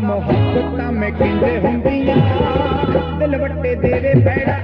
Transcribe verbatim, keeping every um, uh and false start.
ਮੁਹੱਬਤਾਂ ਮੈਂ ਕਿੰਦੇ ਹੁੰਦੀਆਂ ਦਿਲ ਵੱਟੇ ਤੇਰੇ ਪੈਰਾਂ